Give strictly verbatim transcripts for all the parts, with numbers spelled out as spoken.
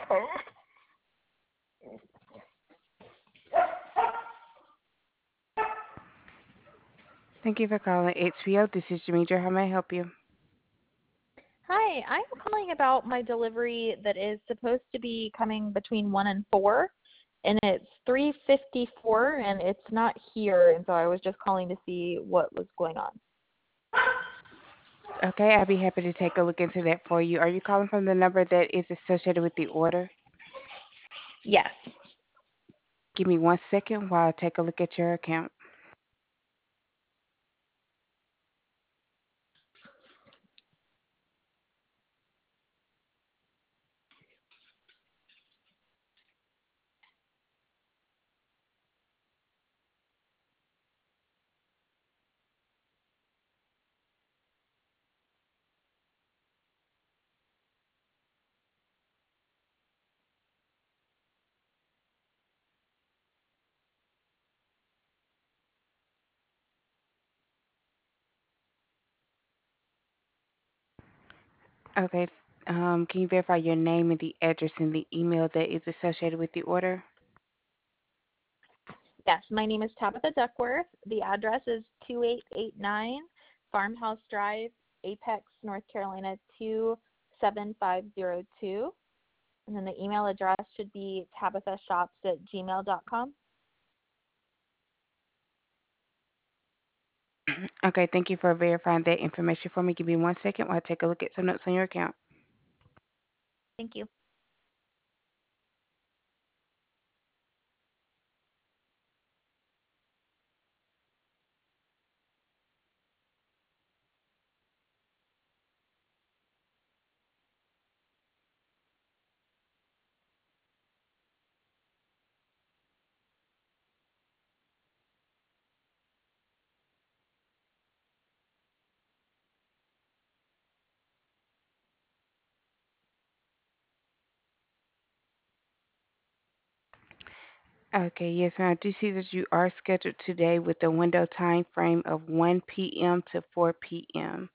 Thank you for calling H P O. This is Demetra. How may I help you? Hi, I'm calling about my delivery that is supposed to be coming between one and four, and it's three fifty-four, and it's not here, and so I was just calling to see what was going on. Okay, I'll be happy to take a look into that for you. Are you calling from the number that is associated with the order? Yes. Give me one second while I take a look at your account. Okay, um, can you verify your name and the address and the email that is associated with the order? Yes, my name is Tabitha Duckworth. The address is two eight eight nine Farmhouse Drive, Apex, North Carolina two seven five zero two. And then the email address should be tabithashops at gmail dot com. Okay, thank you for verifying that information for me. Give me one second while I take a look at some notes on your account. Thank you. Okay, yes, ma'am. I do see that you are scheduled today with a window time frame of one p m to four p m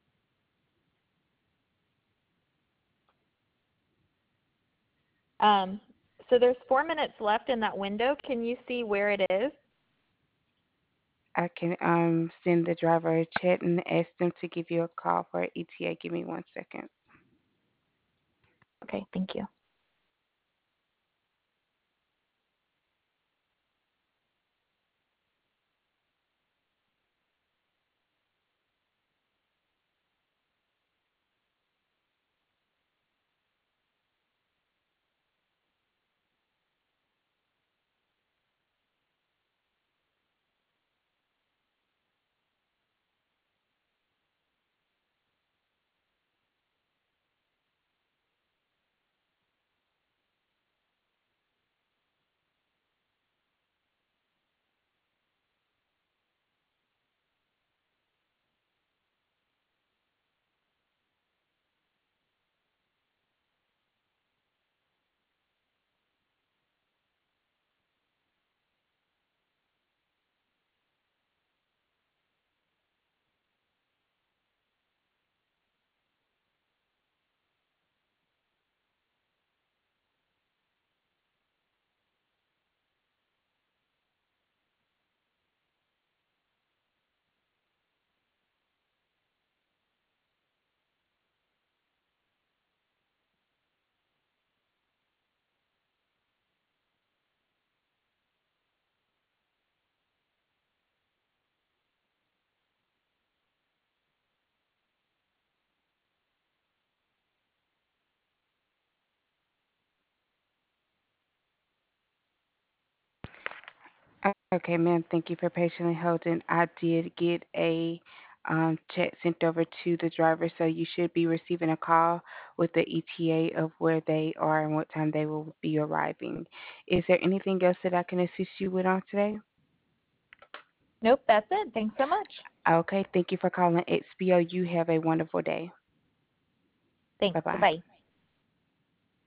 Um, so there's four minutes left in that window. Can you see where it is? I can um send the driver a chat and ask them to give you a call for E T A. Give me one second. Okay, thank you. Okay, ma'am. Thank you for patiently holding. I did get a um, chat sent over to the driver, so you should be receiving a call with the E T A of where they are and what time they will be arriving. Is there anything else that I can assist you with on today? Nope, that's it. Thanks so much. Okay, thank you for calling X P O. You have a wonderful day. Thanks. Bye bye. Bye-bye.